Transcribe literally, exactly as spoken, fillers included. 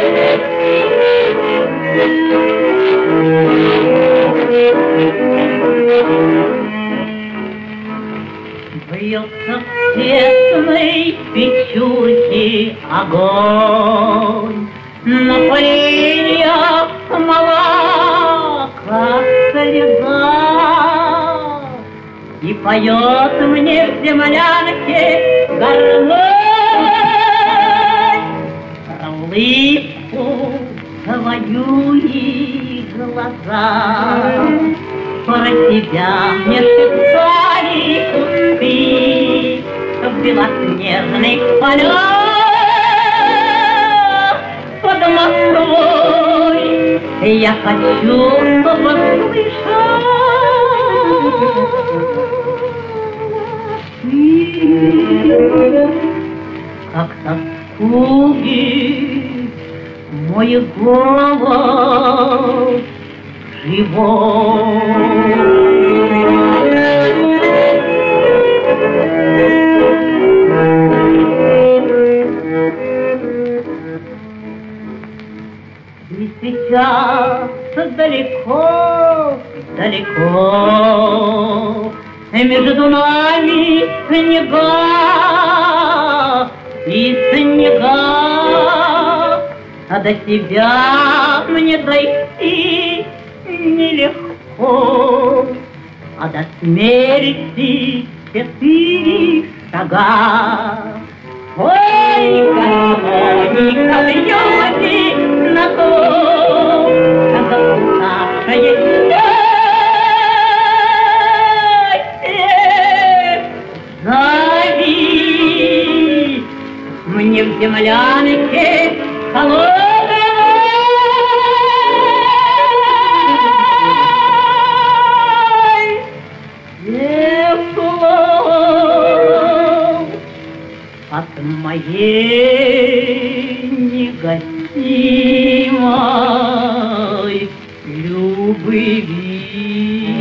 Бьется в тесной печурке огонь, на поленьях молока слеза, и поет мне в землянке гармонь. Про улыбку твою и глаза, про тебя мне шептали кусты в белоснежных полях под Москвой. Я хочу послышать как тоскует мой голос живой. И сейчас далеко, далеко между нами снега и снега, а до тебя мне дойти нелегко, а до смерти четыре шага. Ой, гармоника бьёте на то, как нашее счастье. Зови мне в землянке холодной, от моей негасимой любви.